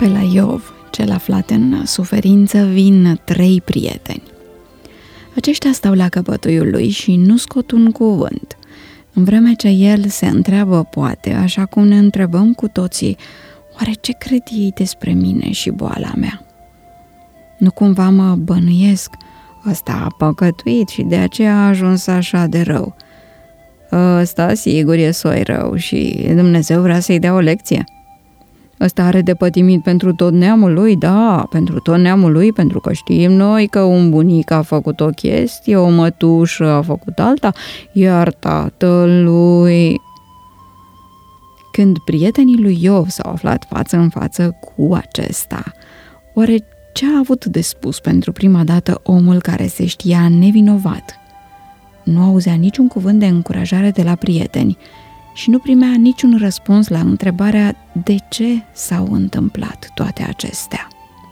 Pe la Iov, cel aflat în suferință, vin 3 prieteni. Aceștia stau la căpătuiul lui și nu scot un cuvânt, în vreme ce el se întreabă, poate, așa cum ne întrebăm cu toții, oare ce cred ei despre mine și boala mea? Nu cumva mă bănuiesc, ăsta a păcătuit și de aceea a ajuns așa de rău. Ăsta sigur e soi rău și Dumnezeu vrea să-i dea o lecție. Ăsta are de pătimit pentru tot neamul lui, da, pentru tot neamul lui, pentru că știm noi că un bunic a făcut o chestie, o mătușă a făcut alta, iar tatălui... Când prietenii lui Iov s-au aflat față în față cu acesta, oare ce a avut de spus pentru prima dată omul care se știa nevinovat? Nu auzea niciun cuvânt de încurajare de la prieteni și nu primea niciun răspuns la întrebarea de ce s-au întâmplat toate acestea.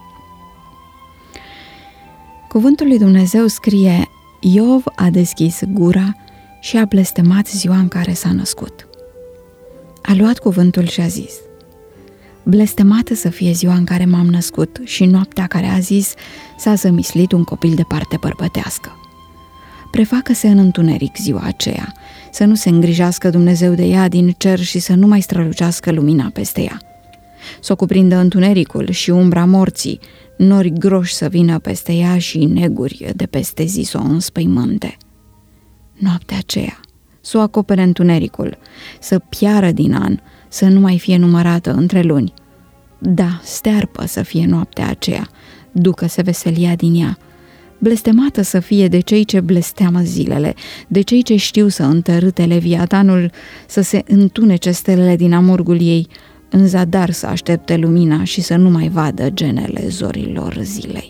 Cuvântul lui Dumnezeu scrie: Iov a deschis gura și a blestemat ziua în care s-a născut. A luat cuvântul și a zis: blestemată să fie ziua în care m-am născut și noaptea care a zis s-a zămislit un copil de parte bărbătească. Prefacă-se în întuneric ziua aceea, să nu se îngrijească Dumnezeu de ea din cer și să nu mai strălucească lumina peste ea. S-o cuprindă întunericul și umbra morții, nori groși să vină peste ea și neguri de peste zi să o înspăimânte. Noaptea aceea s-o acopere întunericul, să piară din an, să nu mai fie numărată între luni. Da, stearpă să fie noaptea aceea, ducă-se veselia din ea. Blestemată să fie de cei ce blesteamă zilele, de cei ce știu să întărâte leviatanul, să se întunece stelele din amurgul ei, în zadar să aștepte lumina și să nu mai vadă genele zorilor zilei.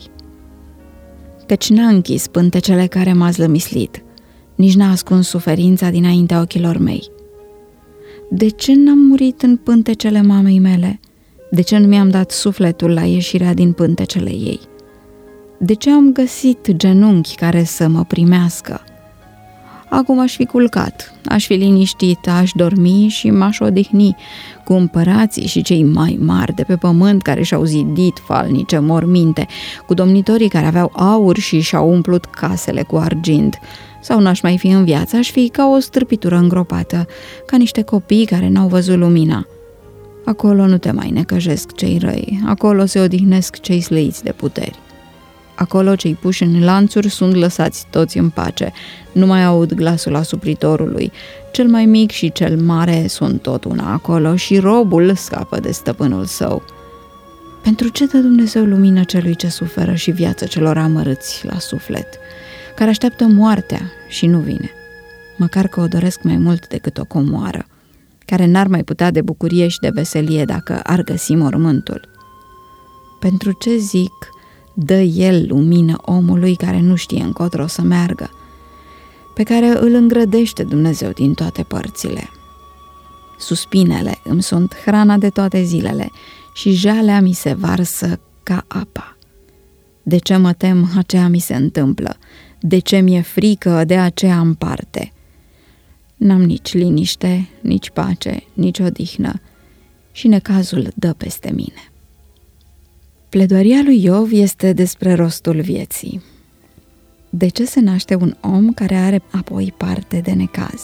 Căci n-a închis pântecele care m-a zlămislit, nici n-a ascuns suferința dinaintea ochilor mei. De ce n-am murit în pântecele mamei mele? De ce nu mi-am dat sufletul la ieșirea din pântecele ei? De ce am găsit genunchi care să mă primească? Acum aș fi culcat, aș fi liniștit, aș dormi și m-aș odihni cu împărații și cei mai mari de pe pământ care și-au zidit falnice morminte, cu domnitorii care aveau aur și și-au umplut casele cu argint. Sau n-aș mai fi în viață, aș fi ca o strâpitură îngropată, ca niște copii care n-au văzut lumina. Acolo nu te mai necăjesc cei răi, acolo se odihnesc cei slăiți de puteri. Acolo cei puși în lanțuri sunt lăsați toți în pace, nu mai aud glasul asupritorului. Cel mai mic și cel mare sunt tot una acolo și robul scapă de stăpânul său. Pentru ce dă Dumnezeu lumină celui ce suferă și viață celor amărâți la suflet, care așteaptă moartea și nu vine, măcar că o doresc mai mult decât o comoară, care n-ar mai putea de bucurie și de veselie dacă ar găsi mormântul? Pentru ce zic, dă el lumină omului care nu știe încotro să meargă, pe care îl îngrădește Dumnezeu din toate părțile? Suspinele îmi sunt hrana de toate zilele și jalea mi se varsă ca apa. De ce mă tem, aceea mi se întâmplă, de ce mi-e frică, de aceea îmi parte. N-am nici liniște, nici pace, nici odihnă și necazul dă peste mine. Pledoaria lui Iov este despre rostul vieții. De ce se naște un om care are apoi parte de necaz?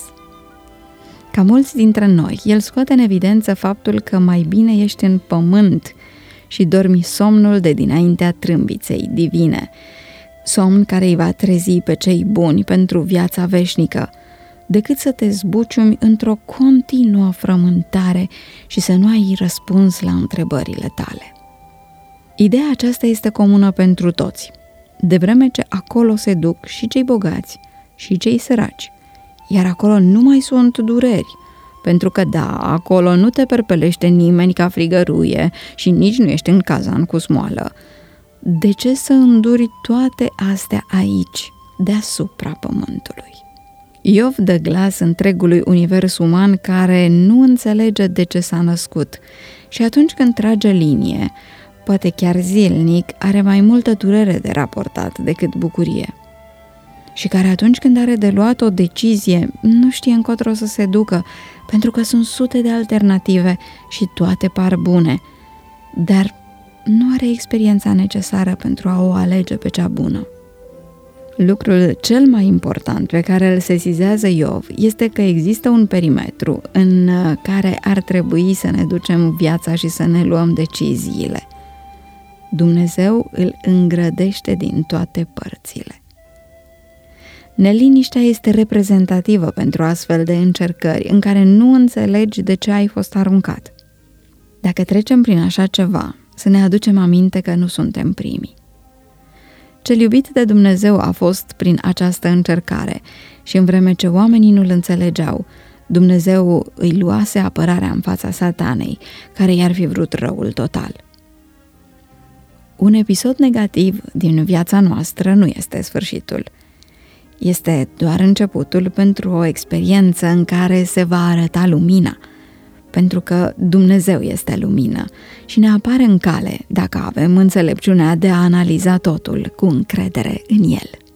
Ca mulți dintre noi, el scoate în evidență faptul că mai bine ești în pământ și dormi somnul de dinaintea trâmbiței divine, somn care îi va trezi pe cei buni pentru viața veșnică, decât să te zbuciumi într-o continuă frământare și să nu ai răspuns la întrebările tale. Ideea aceasta este comună pentru toți, de vreme ce acolo se duc și cei bogați și cei săraci, iar acolo nu mai sunt dureri, pentru că da, acolo nu te perpelește nimeni ca frigăruie și nici nu ești în cazan cu smoală. De ce să înduri toate astea aici, deasupra pământului? Iov dă glas întregului univers uman care nu înțelege de ce s-a născut și atunci când trage linie, poate chiar zilnic, are mai multă durere de raportat decât bucurie. Și care atunci când are de luat o decizie, nu știe încotro să se ducă, pentru că sunt sute de alternative și toate par bune. Dar nu are experiența necesară pentru a o alege pe cea bună. Lucrul cel mai important pe care îl sesizează Iov este că există un perimetru în care ar trebui să ne ducem viața și să ne luăm deciziile. Dumnezeu îl îngrădește din toate părțile. Neliniștea este reprezentativă pentru astfel de încercări în care nu înțelegi de ce ai fost aruncat. Dacă trecem prin așa ceva, să ne aducem aminte că nu suntem primii. Cel iubit de Dumnezeu a fost prin această încercare și în vreme ce oamenii nu-l înțelegeau, Dumnezeu îi luase apărarea în fața Satanei, care i-ar fi vrut răul total. Un episod negativ din viața noastră nu este sfârșitul. Este doar începutul pentru o experiență în care se va arăta lumina, pentru că Dumnezeu este lumină și ne apare în cale dacă avem înțelepciunea de a analiza totul cu încredere în El.